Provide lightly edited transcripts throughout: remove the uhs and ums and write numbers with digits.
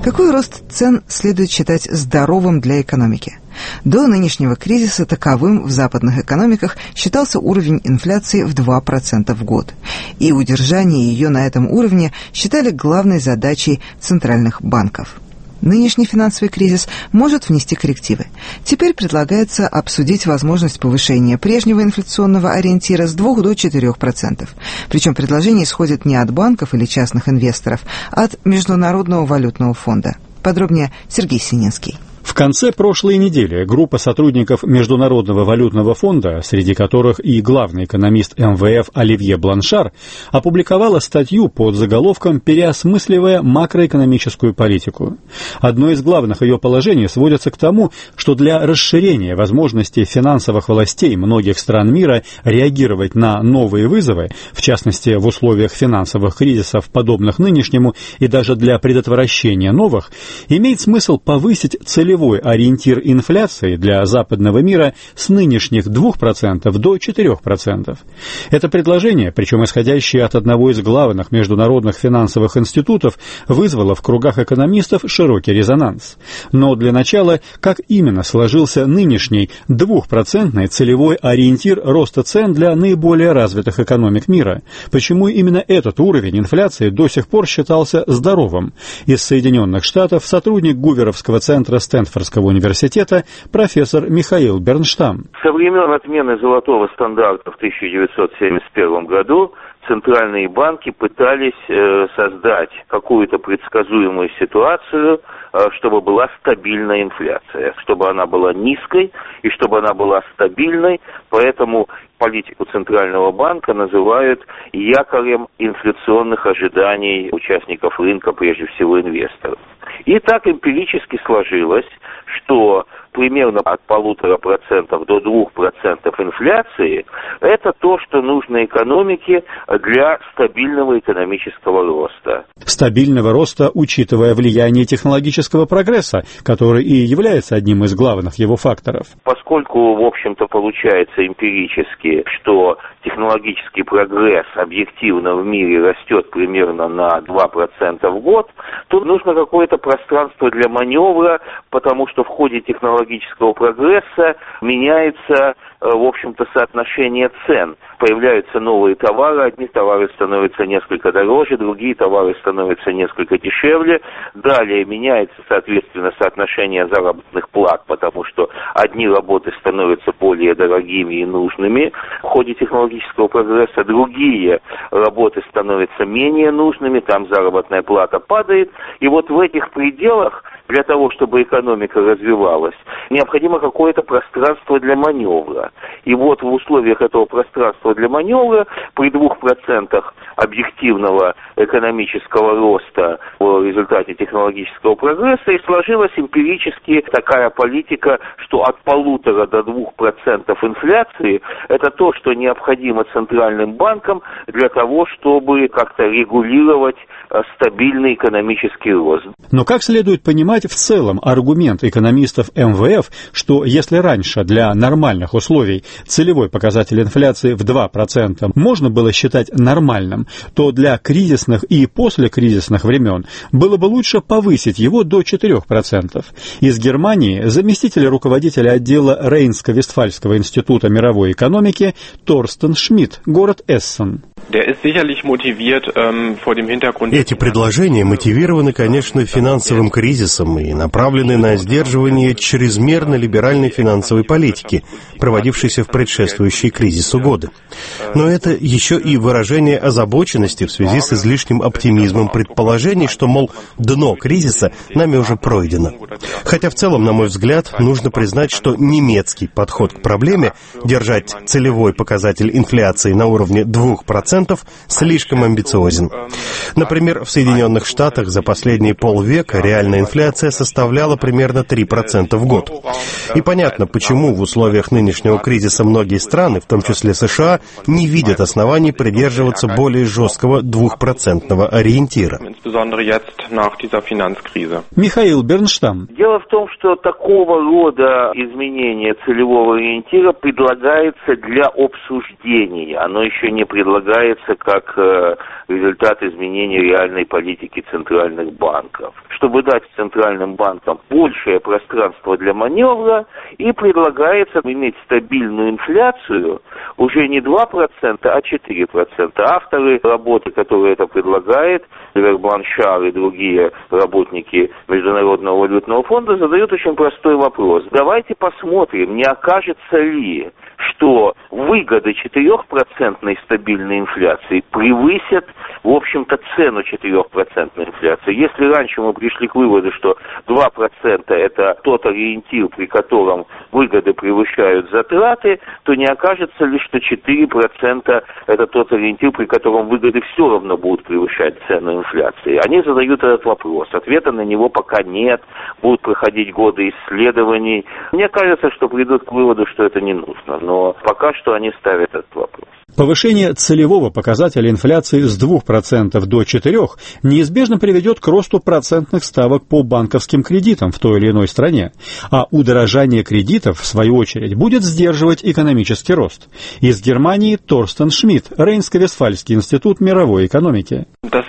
Какой рост цен следует считать здоровым для экономики? До нынешнего кризиса таковым в западных экономиках считался уровень инфляции в 2% в год. И удержание ее на этом уровне считали главной задачей центральных банков. Нынешний финансовый кризис может внести коррективы. Теперь предлагается обсудить возможность повышения прежнего инфляционного ориентира с 2 до 4%. Причем предложение исходит не от банков или частных инвесторов, а от Международного валютного фонда. Подробнее Сергей Сининский. В конце прошлой недели группа сотрудников Международного валютного фонда, среди которых и главный экономист МВФ Оливье Бланшар, опубликовала статью под заголовком «Переосмысливая макроэкономическую политику». Одно из главных ее положений сводится к тому, что для расширения возможностей финансовых властей многих стран мира реагировать на новые вызовы, в частности в условиях финансовых кризисов, подобных нынешнему, и даже для предотвращения новых, имеет смысл повысить целевой ориентир инфляции для западного мира с нынешних 2% до 4%. Это предложение, причем исходящее от одного из главных международных финансовых институтов, вызвало в кругах экономистов широкий резонанс. Но для начала, как именно сложился нынешний 2% целевой ориентир роста цен для наиболее развитых экономик мира? Почему именно этот уровень инфляции до сих пор считался здоровым? Из Соединенных Штатов сотрудник Гуверовского центра Стэнфордского университета профессор Михаил Бернштам. Со времен отмены золотого стандарта в 1971 году центральные банки пытались создать какую-то предсказуемую ситуацию, чтобы была стабильная инфляция, чтобы она была низкой и чтобы она была стабильной, поэтому политику Центрального банка называют якорем инфляционных ожиданий участников рынка, прежде всего инвесторов. И так эмпирически сложилось, что примерно от 1,5% до 2% инфляции – это то, что нужно экономике для стабильного экономического роста. Стабильного роста, учитывая влияние технологического прогресса, который и является одним из главных его факторов. Поскольку, в общем-то, получается эмпирически, что технологический прогресс объективно в мире растет примерно на 2% в год, то нужно какое-то пространство для маневра, потому что в ходе технологического прогресса меняется, в общем-то, соотношение цен. Появляются новые товары, одни товары становятся несколько дороже, другие товары становятся несколько дешевле. Далее меняется, соответственно, соотношение заработных плат, потому что одни работы становятся более дорогими и нужными в ходе технологического прогресса, другие работы становятся менее нужными, там заработная плата падает. И вот в этих пределах, для того, чтобы экономика развивалась, необходимо какое-то пространство для маневра. И вот в условиях этого пространства для маневра при 2% объективного экономического роста в результате технологического прогресса и сложилась эмпирически такая политика, что от 1,5 до 2% инфляции – это то, что необходимо центральным банкам для того, чтобы как-то регулировать стабильный экономический рост. Но как следует понимать в целом аргумент экономистов МВФ, что если раньше для нормальных условий целевой показатель инфляции в 2% можно было считать нормальным, то для кризисных и послекризисных времен было бы лучше повысить его до 4%. Из Германии заместитель руководителя отдела Рейнско-Вестфальского института мировой экономики Торстен Шмидт, город Эссен. Эти предложения мотивированы, конечно, финансовым кризисом и направлены на сдерживание чрезмерно либеральной финансовой политики, проводившейся в предшествующие кризису годы. Но это еще и выражение озабоченности в связи с излишним оптимизмом предположений, что, мол, дно кризиса нами уже пройдено. Хотя в целом, на мой взгляд, нужно признать, что немецкий подход к проблеме, держать целевой показатель инфляции на уровне 2%, слишком амбициозен. Например, в Соединенных Штатах за последние полвека реальная инфляция составляла примерно 3% в год. И понятно, почему в условиях нынешнего кризиса многие страны, в том числе США, не видят оснований придерживаться более жесткого 2% ориентира. Михаил Бернштам. Дело в том, что такого рода изменение целевого ориентира предлагается для обсуждения. Оно еще не предлагается достигается как результат изменения реальной политики центральных банков. Чтобы дать центральным банкам большее пространство для маневра, и предлагается иметь стабильную инфляцию уже не 2%, а 4%. Авторы работы, которые это предлагают, Оливье Бланшар и другие работники Международного валютного фонда, задают очень простой вопрос. Давайте посмотрим, не окажется ли, что выгоды 4% стабильной инфляции превысят, в общем-то, цену 4% инфляции. Если раньше мы пришли к выводу, что 2% это тот ориентир, при котором выгоды превышают затраты, то не окажется ли, что 4% это тот ориентир, при котором выгоды все равно будут превышать цену инфляции. Они задают этот вопрос. Ответа на него пока нет. Будут проходить годы исследований. Мне кажется, что придут к выводу, что это не нужно. Но пока что они ставят этот вопрос. Повышение целевого показателя инфляции с 2% до 4% неизбежно приведет к росту процентных ставок по банковским кредитам в той или иной стране, а удорожание кредитов, в свою очередь, будет сдерживать экономический рост. Из Германии Торстен Шмидт, Рейнско-Вестфальский институт мировой экономики.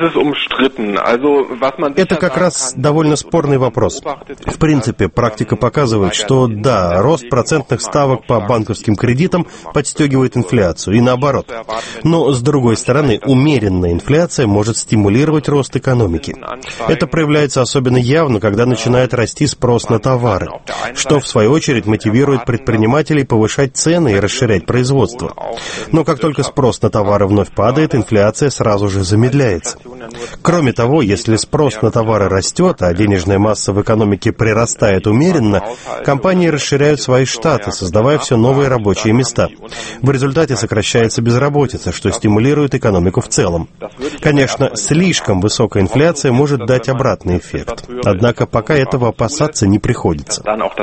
Это как раз довольно спорный вопрос. В принципе, практика показывает, что да, рост процентных ставок по банковским кредитам подстегивает инфляцию, и наоборот. Но, с другой стороны, умеренная инфляция может стимулировать рост экономики. Это проявляется особенно явно, когда начинает расти спрос на товары, что, в свою очередь, мотивирует предпринимателей повышать цены и расширять производство. Но как только спрос на товары вновь падает, инфляция сразу же замедляется. Кроме того, если спрос на товары растет, а денежная масса в экономике прирастает умеренно, компании расширяют свои штаты, создавая все новые рабочие места. В результате сокращается безработица, что стимулирует экономику в целом. Конечно, слишком высокая инфляция может дать обратный эффект. Однако пока этого опасаться не приходится.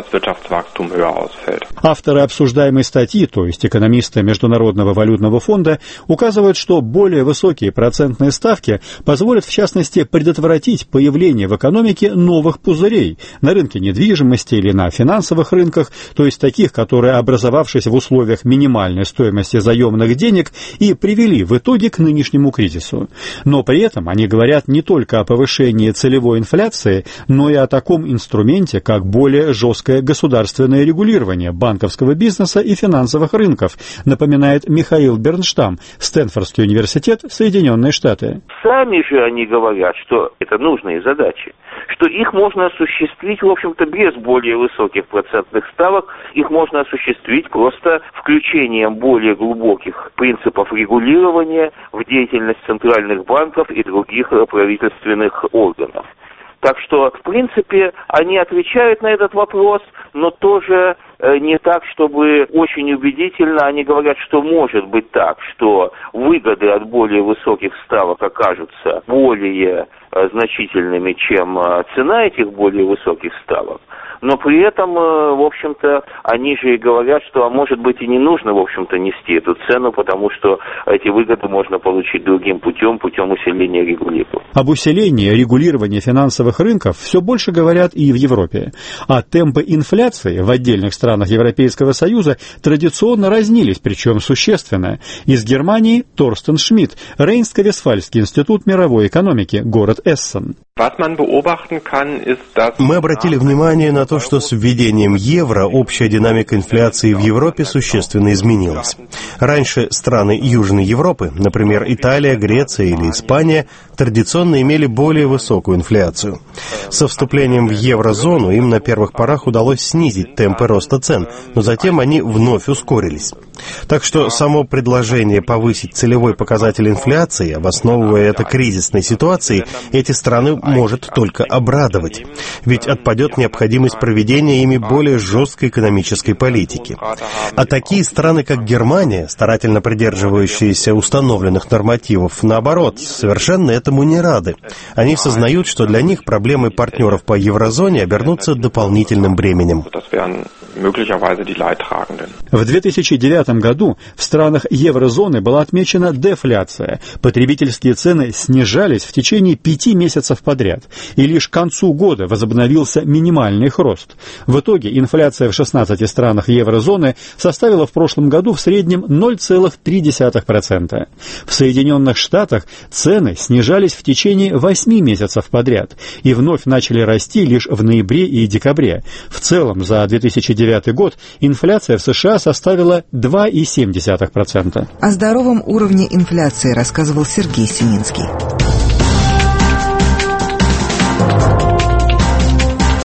Авторы обсуждаемой статьи, то есть экономисты Международного валютного фонда, указывают, что более высокие процентные ставки позволят, в частности, предотвратить появление в экономике новых пузырей на рынке недвижимости или на финансовых рынках, то есть таких, которые, образовавшись в условиях минимальной стоимости заемных денег, и привели в итоге к нынешнему кризису. Но при этом они говорят не только о повышении целевой инфляции, но и о таком инструменте, как более жесткое государственное регулирование банковского бизнеса и финансовых рынков, напоминает Михаил Бернштам, Стэнфордский университет, Соединенные Штаты. Сами же они говорят, что это нужные задачи, что их можно осуществить, в общем-то, без более высоких процентных ставок, их можно осуществить просто включением более глубоких принципов регулирования в деятельность центральных банков и других правительственных органов. Так что, в принципе, они отвечают на этот вопрос, но тоже не так, чтобы очень убедительно. Они говорят, что может быть так, что выгоды от более высоких ставок окажутся более значительными, чем цена этих более высоких ставок. Но при этом, в общем-то, они же и говорят, что, а может быть, и не нужно, в общем-то, нести эту цену, потому что эти выгоды можно получить другим путем, путем усиления регулирования. Об усилении регулирования финансовых рынков все больше говорят и в Европе. А темпы инфляции в отдельных странах Европейского Союза традиционно разнились, причем существенно. Из Германии Торстен Шмидт, Рейнско-Вестфальский институт мировой экономики, город Эссен. Мы обратили внимание на то, что с введением евро общая динамика инфляции в Европе существенно изменилась. Раньше страны Южной Европы, например, Италия, Греция или Испания, традиционно имели более высокую инфляцию. Со вступлением в еврозону им на первых порах удалось снизить темпы роста цен, но затем они вновь ускорились. Так что само предложение повысить целевой показатель инфляции, обосновывая это кризисной ситуацией, эти страны может только обрадовать. Ведь отпадет необходимость проведения ими более жесткой экономической политики. А такие страны, как Германия, старательно придерживающиеся установленных нормативов, наоборот, совершенно этому не рады. Они сознают, что для них проблемы партнеров по еврозоне обернутся дополнительным бременем. В 2009 году в странах еврозоны была отмечена дефляция. Потребительские цены снижались в течение 5 месяцев подряд, и лишь к концу года возобновился минимальный их рост. рост. В итоге инфляция в 16 странах еврозоны составила в прошлом году в среднем 0,3%. В Соединенных Штатах цены снижались в течение 8 месяцев подряд и вновь начали расти лишь в ноябре и декабре. В целом за 2009 год инфляция в США составила 2,7%. О здоровом уровне инфляции рассказывал Сергей Сининский.